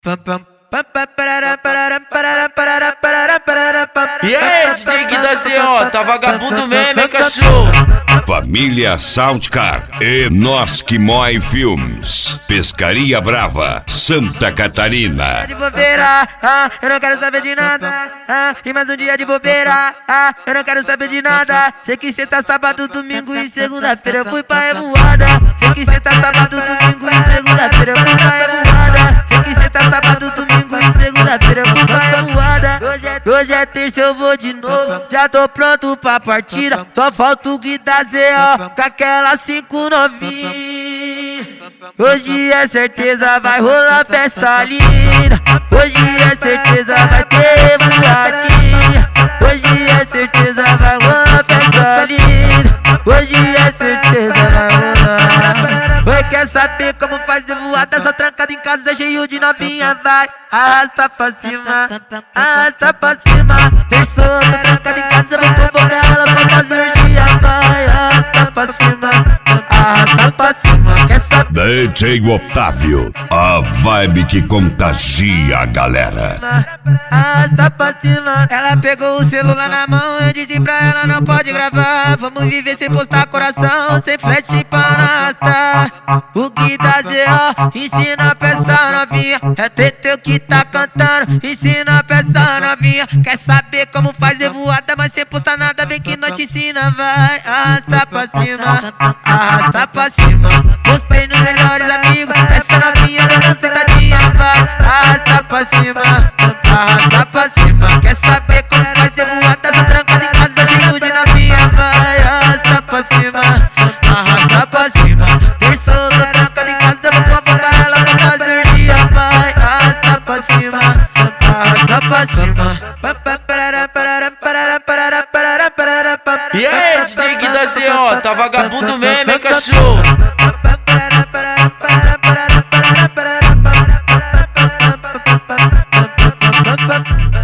E aí, DJ que da CO, tá vagabundo mesmo, hein, cachorro? Família Soundcar e Nós Que Mói Filmes. Pescaria Brava, Santa Catarina. De bobeira, eu não quero saber de nada. E mais um dia de bobeira, eu não quero saber de nada. Sei que cê tá sábado, domingo e segunda-feira eu fui pra revoada. Sei que cê tá sábado, domingo e segunda-feira eu fui pra revoada. Sei que cê tá sábado, domingo e segunda-feira eu fui pra revoada. Hoje é terça, eu vou de novo. Já tô pronto pra partida. Só falta o Gui da ZO com aquela 5 novinha. Hoje é certeza, vai rolar festa linda. Hoje é certeza, vai ter voadinha. Hoje é certeza, vai rolar festa linda. Hoje é certeza, vai rolar. Oi, quer saber como fazer voada? Só trancado em casa, cheio de novinha. Vai, arrasta pra cima, arrasta pra cima. Terçou, tô trancado em casa, vou convocar ela pra fazer orgia. Vai, arrasta pra cima, arrasta pra cima. Quer saber? DJ Otávio, a vibe que contagia a galera. Arrasta pra cima. Ela pegou o celular na mão, eu disse pra ela não pode gravar. Vamos viver sem postar coração, sem flash pra arrastar. O Gui da ZO ensina pra essa novinha. É Teteu que tá cantando, ensina pra essa novinha. Quer saber como fazer voada, mas sem postar nada, vem que nós te ensina. Vai, arrasta pra cima, arrasta pra cima. Mostrei nos melhores amigos, essa novinha dando sentadinha. Vai, arrasta pra cima, arrasta pra cima. Quer saber como fazer voada, só trancada em casa, cheio de novinha. Vai, arrasta pra cima, arrasta pra cima. Terçou, tô trancada em casa, vou convocar ela pra fazer orgia. Vai, arrasta pra cima, arrasta pra cima. E aí, DJ que da CO, tá vagabundo mesmo, hein, cachorro? Ba